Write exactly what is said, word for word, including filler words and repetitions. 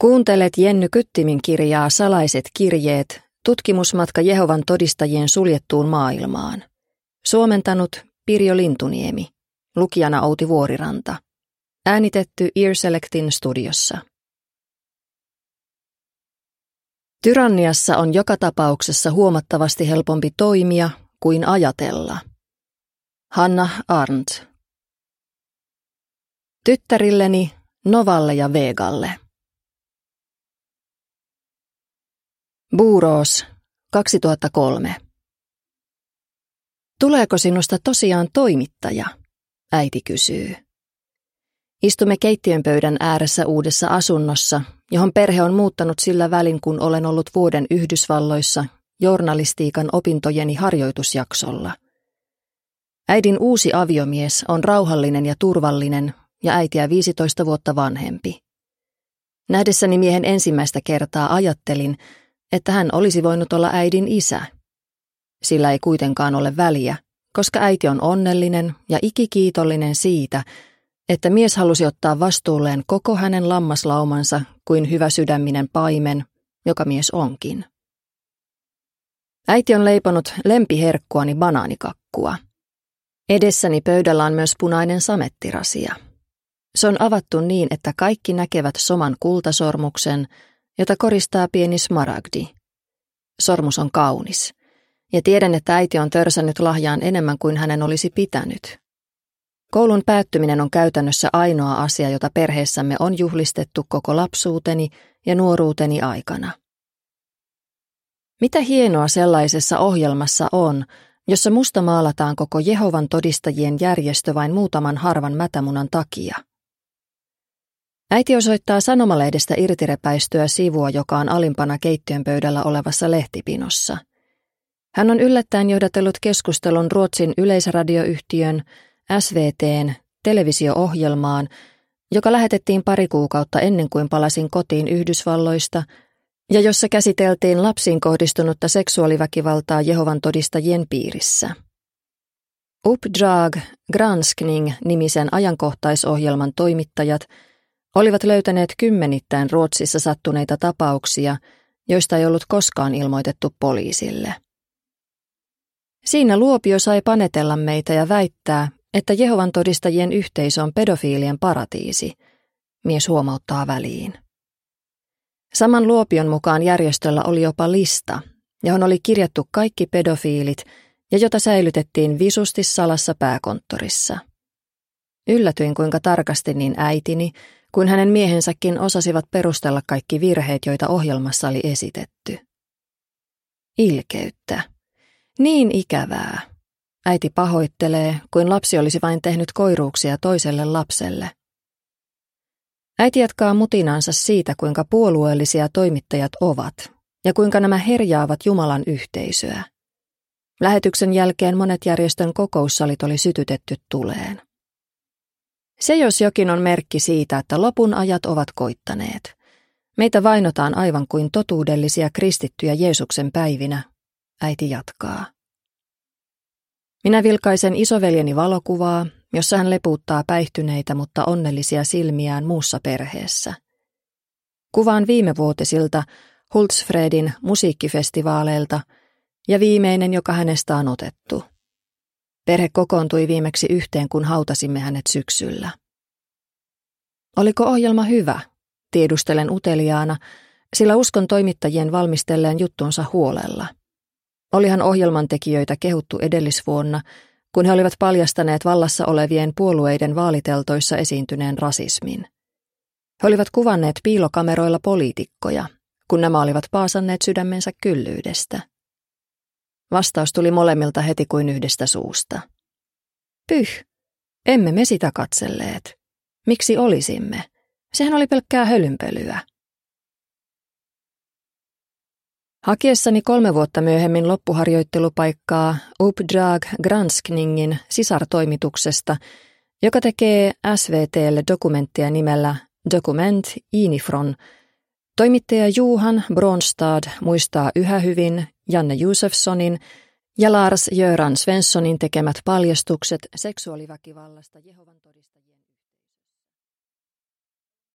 Kuuntelet Jenny Kyttimin kirjaa Salaiset kirjeet, tutkimusmatka Jehovan todistajien suljettuun maailmaan. Suomentanut Pirjo Lintuniemi, lukijana Outi Vuoriranta. Äänitetty Earselectin studiossa. Tyranniassa on joka tapauksessa huomattavasti helpompi toimia kuin ajatella. Hannah Arendt. Tyttärilleni, Novalle ja Vegalle. Buuros, kaksituhattakolme. Tuleeko sinusta tosiaan toimittaja? Äiti kysyy. Istumme keittiönpöydän ääressä uudessa asunnossa, johon perhe on muuttanut sillä välin, kun olen ollut vuoden Yhdysvalloissa journalistiikan opintojeni harjoitusjaksolla. Äidin uusi aviomies on rauhallinen ja turvallinen ja äitiä viisitoista vuotta vanhempi. Nähdessäni miehen ensimmäistä kertaa ajattelin, että hän olisi voinut olla äidin isä. Sillä ei kuitenkaan ole väliä, koska äiti on onnellinen ja ikikiitollinen siitä, että mies halusi ottaa vastuulleen koko hänen lammaslaumansa kuin hyvä sydäminen paimen, joka mies onkin. Äiti on leiponut lempiherkkuani banaanikakkua. Edessäni pöydällä on myös punainen samettirasia. Se on avattu niin, että kaikki näkevät soman kultasormuksen, jota koristaa pieni smaragdi. Sormus on kaunis, ja tiedän, että äiti on törsännyt lahjaan enemmän kuin hänen olisi pitänyt. Koulun päättyminen on käytännössä ainoa asia, jota perheessämme on juhlistettu koko lapsuuteni ja nuoruuteni aikana. Mitä hienoa sellaisessa ohjelmassa on, jossa musta maalataan koko Jehovan todistajien järjestö vain muutaman harvan mätämunan takia? Äiti osoittaa sanomalehdestä irtirepäistyä sivua, joka on alimpana keittiön pöydällä olevassa lehtipinossa. Hän on yllättäen johdatellut keskustelun Ruotsin yleisradioyhtiön S V T:n televisio-ohjelmaan, joka lähetettiin pari kuukautta ennen kuin palasin kotiin Yhdysvalloista, ja jossa käsiteltiin lapsiin kohdistunutta seksuaaliväkivaltaa Jehovan todistajien piirissä. Uppdrag granskning-nimisen ajankohtaisohjelman toimittajat olivat löytäneet kymmenittäin Ruotsissa sattuneita tapauksia, joista ei ollut koskaan ilmoitettu poliisille. Siinä Luopio sai panetella meitä ja väittää, että Jehovan todistajien yhteisö on pedofiilien paratiisi, mies huomauttaa väliin. Saman Luopion mukaan järjestöllä oli jopa lista, johon oli kirjattu kaikki pedofiilit ja jota säilytettiin visusti salassa pääkonttorissa. Yllätyin, kuinka tarkasti niin äitini kuin hänen miehensäkin osasivat perustella kaikki virheet, joita ohjelmassa oli esitetty. Ilkeyttä. Niin ikävää. Äiti pahoittelee, kuin lapsi olisi vain tehnyt koiruuksia toiselle lapselle. Äiti jatkaa mutinansa siitä, kuinka puolueellisia toimittajat ovat ja kuinka nämä herjaavat Jumalan yhteisöä. Lähetyksen jälkeen monet järjestön kokoussalit oli sytytetty tuleen. Se jos jokin on merkki siitä, että lopun ajat ovat koittaneet. Meitä vainotaan aivan kuin totuudellisia kristittyjä Jeesuksen päivinä, äiti jatkaa. Minä vilkaisen isoveljeni valokuvaa, jossa hän lepuuttaa päihtyneitä, mutta onnellisia silmiään muussa perheessä. Kuvaan viimevuotisilta Hultsfredin musiikkifestivaaleilta ja viimeinen, joka hänestä on otettu. Perhe kokoontui viimeksi yhteen, kun hautasimme hänet syksyllä. Oliko ohjelma hyvä? Tiedustelen uteliaana, sillä uskon toimittajien valmistelleen juttunsa huolella. Olihan ohjelmantekijöitä kehuttu edellisvuonna, kun he olivat paljastaneet vallassa olevien puolueiden vaaliteltoissa esiintyneen rasismin. He olivat kuvanneet piilokameroilla poliitikkoja, kun nämä olivat paasanneet sydämensä kyllyydestä. Vastaus tuli molemmilta heti kuin yhdestä suusta. Pyh, emme me sitä katselleet. Miksi olisimme? Sehän oli pelkkää hölynpölyä. Hakiessani kolme vuotta myöhemmin loppuharjoittelupaikkaa Uppdrag granskningin sisartoimituksesta, joka tekee S V T:lle dokumenttia nimellä Dokument inifrån, toimittaja Johan Bronstad muistaa yhä hyvin Janne Josefssonin ja Lars Göran Svenssonin tekemät paljastukset seksuaaliväkivallasta Jehovan todistajien